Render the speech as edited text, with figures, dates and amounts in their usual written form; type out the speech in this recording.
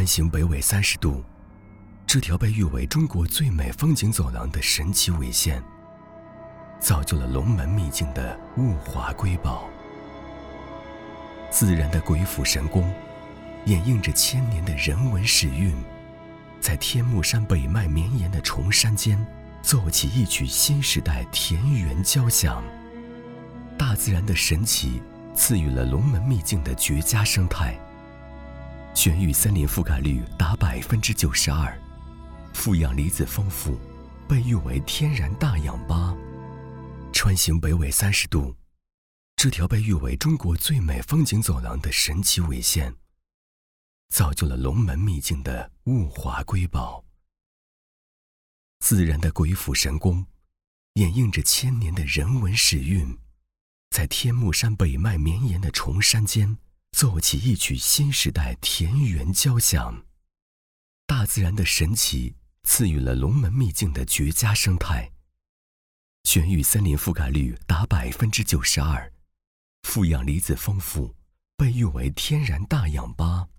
穿行北纬30度，这条被誉为中国最美风景走廊的神奇纬线，造就了龙门秘境的物华瑰宝。自然的鬼斧神工，掩映着千年的人文史韵，在天目山北脉绵延的崇山间，奏起一曲新时代田园交响。大自然的神奇赐予了龙门秘境的绝佳生态，全域森林覆盖率达92%，负氧离子丰富，被誉为天然大氧吧。穿行北纬30度，这条被誉为中国最美风景走廊的神奇纬线，造就了龙门秘境的物华瑰宝。自然的鬼斧神工，掩映着千年的人文史韵，在天目山北脉绵延的崇山间，奏起一曲新时代田园交响。大自然的神奇赐予了龙门秘境的绝佳生态，全域森林覆盖率达92%，负氧离子丰富，被誉为天然大氧吧。